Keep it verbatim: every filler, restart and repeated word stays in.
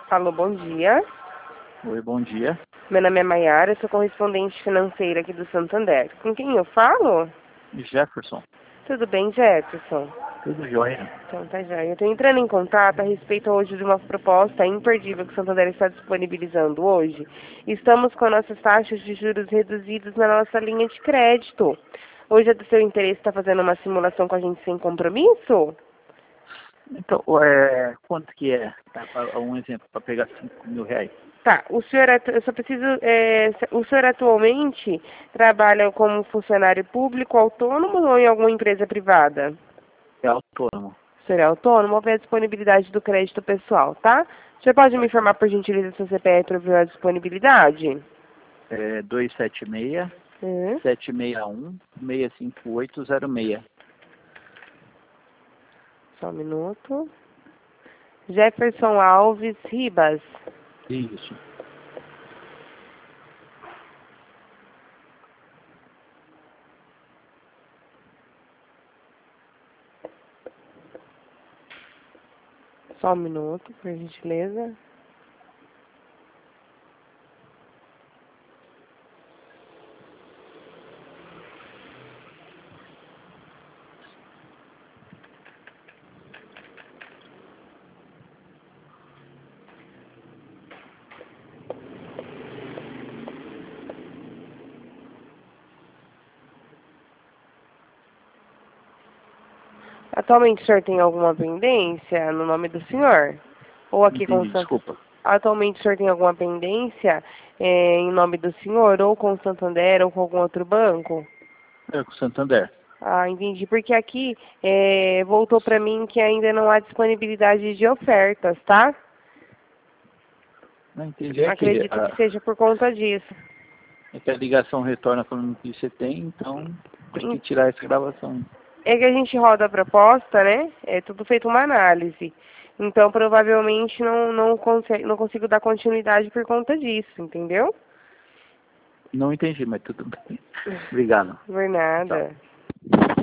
Alô, bom dia. Oi, bom dia. Meu nome é Maiara, eu sou correspondente financeira aqui do Santander. Com quem eu falo? Jefferson. Tudo bem, Jefferson? Tudo jóia. Então tá já. Eu estou entrando em contato a respeito hoje de uma proposta imperdível que o Santander está disponibilizando hoje. Estamos com nossas taxas de juros reduzidas na nossa linha de crédito. Hoje é do seu interesse estar fazendo uma simulação com a gente sem compromisso? Então, é, quanto que é? Tá, pra- um exemplo, para pegar cinco mil reais. Tá, o senhor, atu- eu só preciso, é, o senhor atualmente trabalha como funcionário público, autônomo ou em alguma empresa privada? É autônomo. O senhor é autônomo, vou ver a disponibilidade do crédito pessoal, tá? O senhor pode me informar, por gentileza, seu C P F para ver a disponibilidade? É dois sete seis, Hum, sete seis um, seis cinco oito zero seis. só um minuto. Jefferson Alves Ribas. Isso. Só um minuto, por gentileza. Atualmente o senhor tem alguma pendência no nome do senhor? Ou aqui com o Entendi, Santander? desculpa. Atualmente o senhor tem alguma pendência eh, em nome do senhor, ou com o Santander, ou com algum outro banco? É com o Santander. Ah, entendi. Porque aqui eh, voltou para mim que ainda não há disponibilidade de ofertas, tá? Não entendi. É que Acredito que a, seja por conta disso. é que a ligação retorna falando que você tem, então tem que tirar essa gravação. É que a gente roda a proposta, né? É tudo feito uma análise. Então, provavelmente, não, não, consigo, não consigo dar continuidade por conta disso, entendeu? Não entendi, mas tudo bem. Obrigado. Por Tchau. nada.